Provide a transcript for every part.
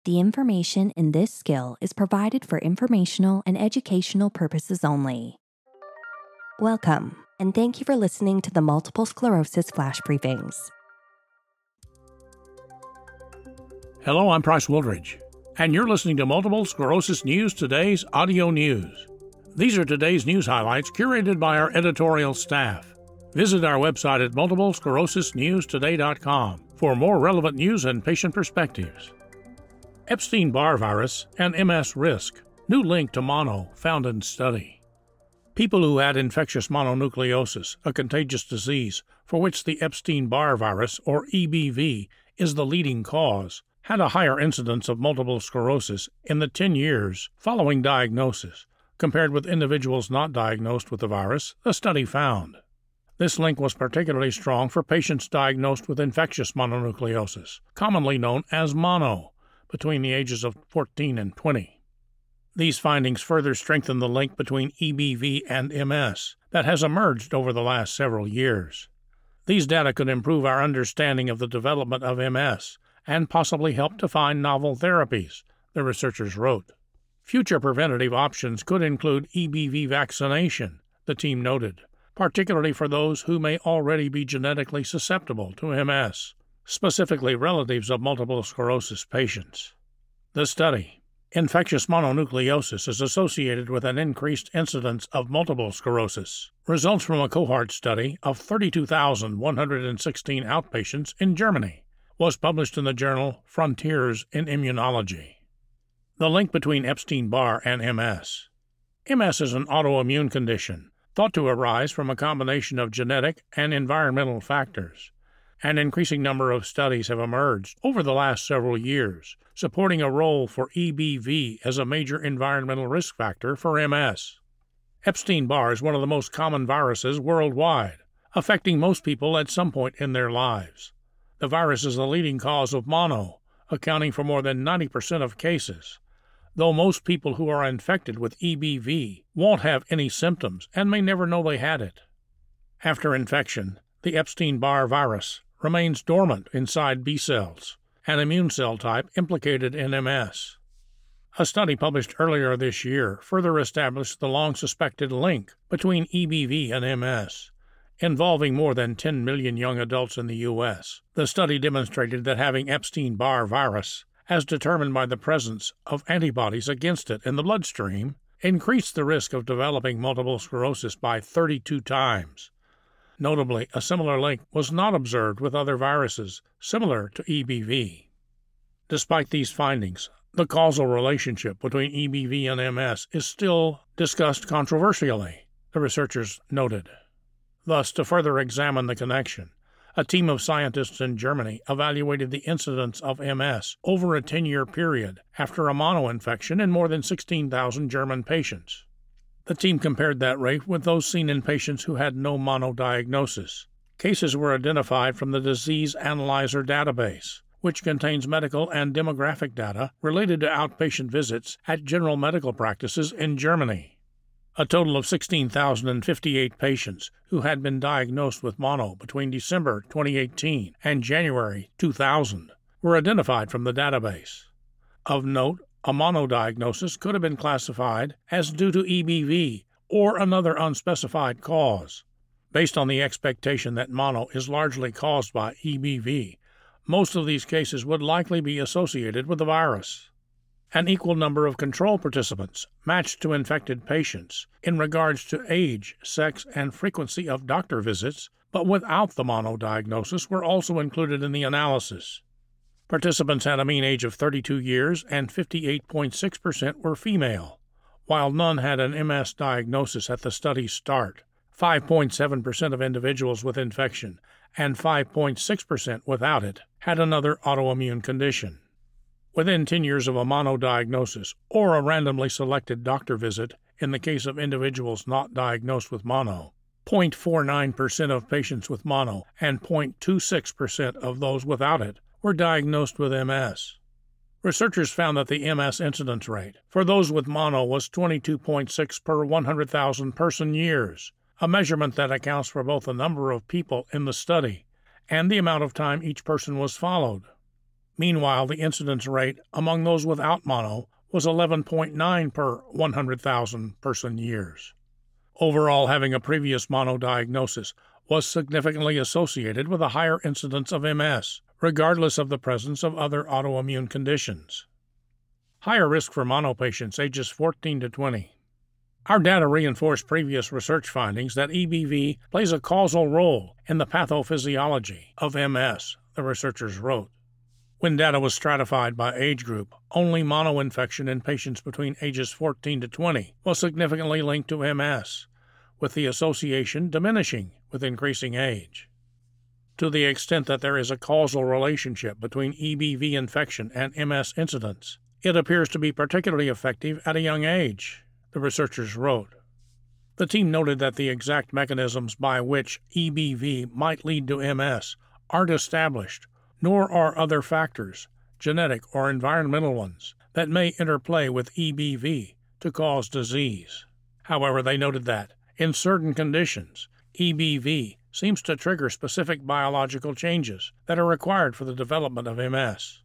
The information in this skill is provided for informational and educational purposes only. Welcome, and thank you for listening to the Multiple Sclerosis Flash Briefings. Hello, I'm Price Wooldridge, and you're listening to Multiple Sclerosis News Today's audio news. These are today's news highlights curated by our editorial staff. Visit our website at multiplesclerosisnewstoday.com for more relevant news and patient perspectives. Epstein-Barr virus and MS risk. New link to mono found in study. People who had infectious mononucleosis, a contagious disease for which the Epstein-Barr virus, or EBV, is the leading cause, had a higher incidence of multiple sclerosis in the 10 years following diagnosis, compared with individuals not diagnosed with the virus, the study found. This link was particularly strong for patients diagnosed with infectious mononucleosis, commonly known as mono, between the ages of 14 and 20. These findings further strengthen the link between EBV and MS that has emerged over the last several years. These data could improve our understanding of the development of MS and possibly help to find novel therapies, the researchers wrote. Future preventative options could include EBV vaccination, the team noted, particularly for those who may already be genetically susceptible to MS, specifically relatives of multiple sclerosis patients. The study, infectious mononucleosis is associated with an increased incidence of multiple sclerosis. Results from a cohort study of 32,116 outpatients in Germany was published in the journal Frontiers in Immunology. The link between Epstein-Barr and MS. MS is an autoimmune condition thought to arise from a combination of genetic and environmental factors. An increasing number of studies have emerged over the last several years, supporting a role for EBV as a major environmental risk factor for MS. Epstein-Barr is one of the most common viruses worldwide, affecting most people at some point in their lives. The virus is the leading cause of mono, accounting for more than 90% of cases, though most people who are infected with EBV won't have any symptoms and may never know they had it. After infection, the Epstein-Barr virus remains dormant inside B cells, an immune cell type implicated in MS. A study published earlier this year further established the long-suspected link between EBV and MS, involving more than 10 million young adults in the U.S. The study demonstrated that having Epstein-Barr virus, as determined by the presence of antibodies against it in the bloodstream, increased the risk of developing multiple sclerosis by 32 times. Notably, a similar link was not observed with other viruses similar to EBV. Despite these findings, the causal relationship between EBV and MS is still discussed controversially, the researchers noted. Thus, to further examine the connection, a team of scientists in Germany evaluated the incidence of MS over a 10-year period after a monoinfection in more than 16,000 German patients. The team compared that rate with those seen in patients who had no mono diagnosis. Cases were identified from the Disease Analyzer database, which contains medical and demographic data related to outpatient visits at general medical practices in Germany. A total of 16,058 patients who had been diagnosed with mono between December 2018 and January 2000 were identified from the database. Of note, a monodiagnosis could have been classified as due to EBV or another unspecified cause. Based on the expectation that mono is largely caused by EBV, most of these cases would likely be associated with the virus. An equal number of control participants matched to infected patients in regards to age, sex, and frequency of doctor visits, but without the monodiagnosis, were also included in the analysis. Participants had a mean age of 32 years and 58.6% were female, while none had an MS diagnosis at the study's start. 5.7% of individuals with infection and 5.6% without it had another autoimmune condition. Within 10 years of a monodiagnosis or a randomly selected doctor visit in the case of individuals not diagnosed with mono, 0.49% of patients with mono and 0.26% of those without it were diagnosed with MS. Researchers found that the MS incidence rate for those with mono was 22.6 per 100,000 person years, a measurement that accounts for both the number of people in the study and the amount of time each person was followed. Meanwhile, the incidence rate among those without mono was 11.9 per 100,000 person years. Overall, having a previous mono diagnosis was significantly associated with a higher incidence of MS, regardless of the presence of other autoimmune conditions. Higher risk for mono patients ages 14 to 20. Our data reinforce previous research findings that EBV plays a causal role in the pathophysiology of MS, the researchers wrote. When data was stratified by age group, only monoinfection in patients between ages 14 to 20 was significantly linked to MS, with the association diminishing with increasing age. To the extent that there is a causal relationship between EBV infection and MS incidence, it appears to be particularly effective at a young age, the researchers wrote. The team noted that the exact mechanisms by which EBV might lead to MS aren't established, nor are other factors, genetic or environmental ones, that may interplay with EBV to cause disease. However, they noted that, in certain conditions, EBV seems to trigger specific biological changes that are required for the development of MS.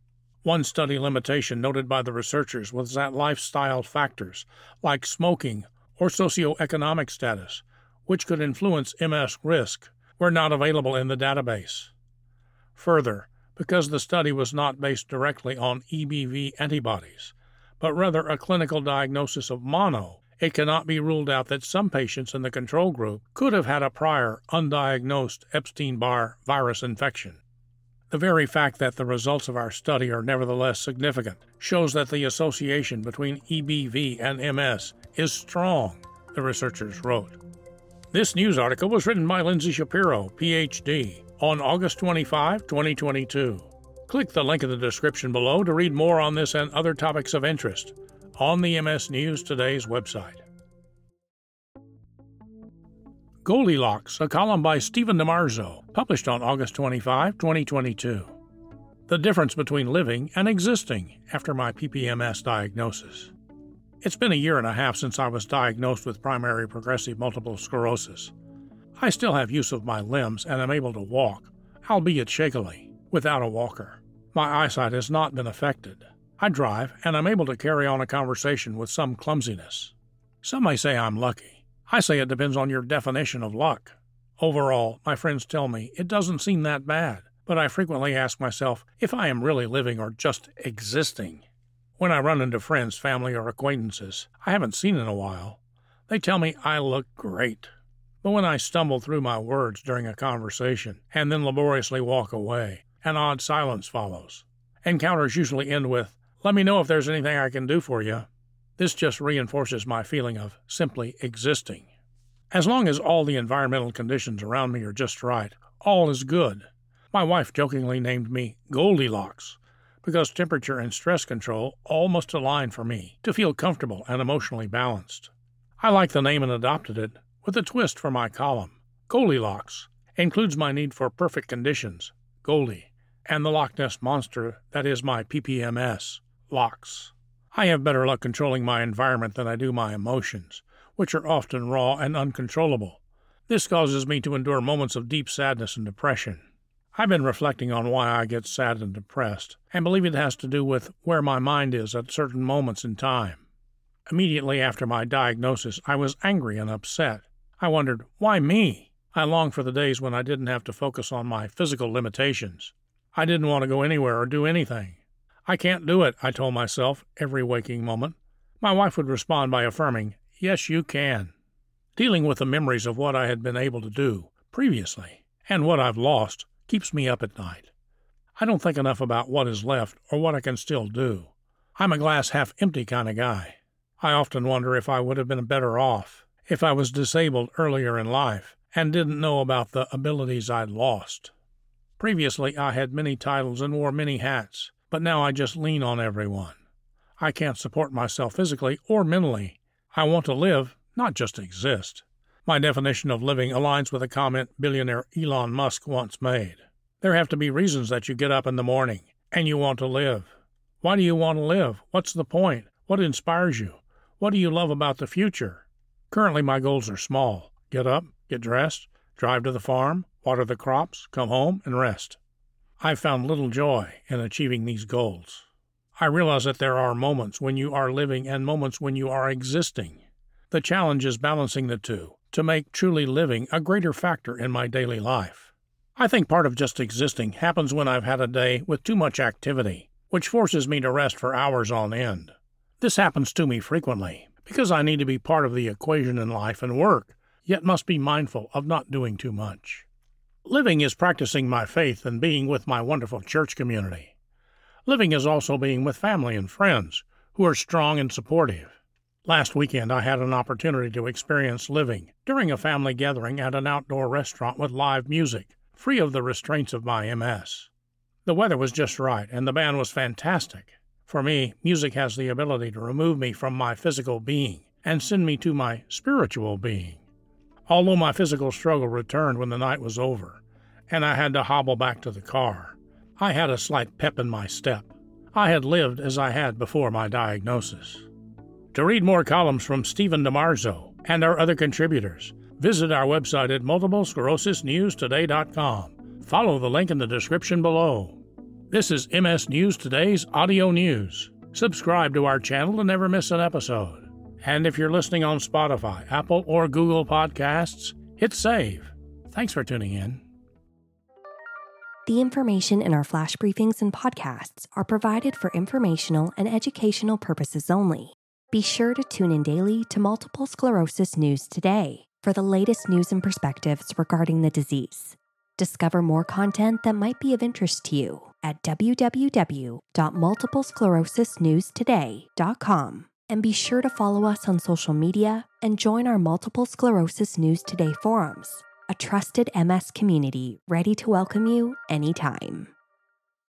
One study limitation noted by the researchers was that lifestyle factors, like smoking or socioeconomic status, which could influence MS risk, were not available in the database. Further, because the study was not based directly on EBV antibodies, but rather a clinical diagnosis of mono, it cannot be ruled out that some patients in the control group could have had a prior undiagnosed Epstein-Barr virus infection. The very fact that the results of our study are nevertheless significant shows that the association between EBV and MS is strong, the researchers wrote. This news article was written by Lindsay Shapiro, Ph.D., on August 25, 2022. Click the link in the description below to read more on this and other topics of interest on the MS News Today's website. Goldilocks, a column by Stephen DiMarzo, published on August 25, 2022. The difference between living and existing after my PPMS diagnosis. It's been a year and a half since I was diagnosed with primary progressive multiple sclerosis. I still have use of my limbs and am able to walk, albeit shakily, without a walker. My eyesight has not been affected. I drive, and I'm able to carry on a conversation with some clumsiness. Some may say I'm lucky. I say it depends on your definition of luck. Overall, my friends tell me it doesn't seem that bad, but I frequently ask myself if I am really living or just existing. When I run into friends, family, or acquaintances I haven't seen in a while, they tell me I look great. But when I stumble through my words during a conversation and then laboriously walk away, an odd silence follows. Encounters usually end with, "Let me know if there's anything I can do for you." This just reinforces my feeling of simply existing. As long as all the environmental conditions around me are just right, all is good. My wife jokingly named me Goldilocks, because temperature and stress control all must align for me to feel comfortable and emotionally balanced. I like the name and adopted it, with a twist for my column. Goldilocks includes my need for perfect conditions, Goldie, and the Loch Ness Monster that is my PPMS, Locks. I have better luck controlling my environment than I do my emotions, which are often raw and uncontrollable. This causes me to endure moments of deep sadness and depression. I've been reflecting on why I get sad and depressed, and believe it has to do with where my mind is at certain moments in time. Immediately after my diagnosis, I was angry and upset. I wondered, why me? I longed for the days when I didn't have to focus on my physical limitations. I didn't want to go anywhere or do anything. I can't do it, I told myself every waking moment. My wife would respond by affirming, "Yes, you can." Dealing with the memories of what I had been able to do previously and what I've lost keeps me up at night. I don't think enough about what is left or what I can still do. I'm a glass half empty kind of guy. I often wonder if I would have been better off if I was disabled earlier in life and didn't know about the abilities I'd lost. Previously, I had many titles and wore many hats. But now I just lean on everyone. I can't support myself physically or mentally. I want to live, not just exist. My definition of living aligns with a comment billionaire Elon Musk once made. There have to be reasons that you get up in the morning and you want to live. Why do you want to live? What's the point? What inspires you? What do you love about the future? Currently, my goals are small. Get up, get dressed, drive to the farm, water the crops, come home, and rest. I found little joy in achieving these goals. I realize that there are moments when you are living and moments when you are existing. The challenge is balancing the two to make truly living a greater factor in my daily life. I think part of just existing happens when I've had a day with too much activity, which forces me to rest for hours on end. This happens to me frequently because I need to be part of the equation in life and work, yet must be mindful of not doing too much. Living is practicing my faith and being with my wonderful church community. Living is also being with family and friends who are strong and supportive. Last weekend, I had an opportunity to experience living during a family gathering at an outdoor restaurant with live music, free of the restraints of my MS. The weather was just right, and the band was fantastic. For me, music has the ability to remove me from my physical being and send me to my spiritual being. Although my physical struggle returned when the night was over, and I had to hobble back to the car, I had a slight pep in my step. I had lived as I had before my diagnosis. To read more columns from Stephen DiMarzo and our other contributors, visit our website at multiplesclerosis-newstoday.com. Follow the link in the description below. This is MS News Today's audio news. Subscribe to our channel to never miss an episode. And if you're listening on Spotify, Apple, or Google Podcasts, hit save. Thanks for tuning in. The information in our flash briefings and podcasts are provided for informational and educational purposes only. Be sure to tune in daily to Multiple Sclerosis News Today for the latest news and perspectives regarding the disease. Discover more content that might be of interest to you at www.multiplesclerosisnewstoday.com. And be sure to follow us on social media and join our Multiple Sclerosis News Today forums, a trusted MS community ready to welcome you anytime.